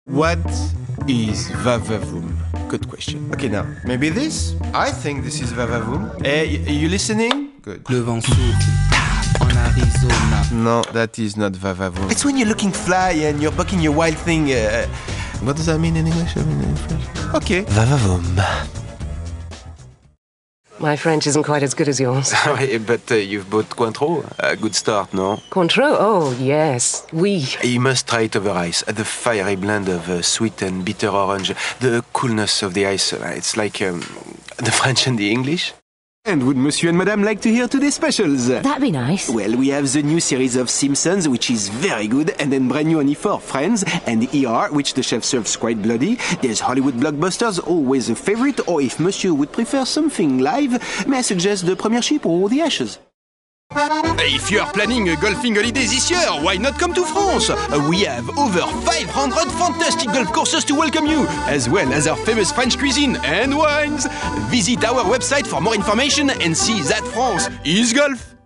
What is vavavoom? Good question. Okay, now, maybe this? I think this is vavavoom. Hey, you listening? Good. Le vent souffle en Arizona. No, that is not vavavoom. It's when you're looking fly and you're bucking your wild thing. What does that mean in English? I mean in French? Okay. Vavavoom. My French isn't quite as good as yours. But you've bought Cointreau. A good start, no? Cointreau? Oh, yes. Oui. You must try it over ice. The fiery blend of sweet and bitter orange. The coolness of the ice. It's like the French and the English. And would Monsieur and Madame like to hear today's specials? That'd be nice. Well, we have the new series of Simpsons, which is very good, and then brand new only for Friends, and ER, which the chef serves quite bloody. There's Hollywood blockbusters, always a favorite, or if Monsieur would prefer something live, may I suggest The Premier Ship or The Ashes? If you are planning a golfing holiday this year, why not come to France? We have over 500 fantastic golf courses to welcome you, as well as our famous French cuisine and wines. Visit our website for more information and see that France is golf.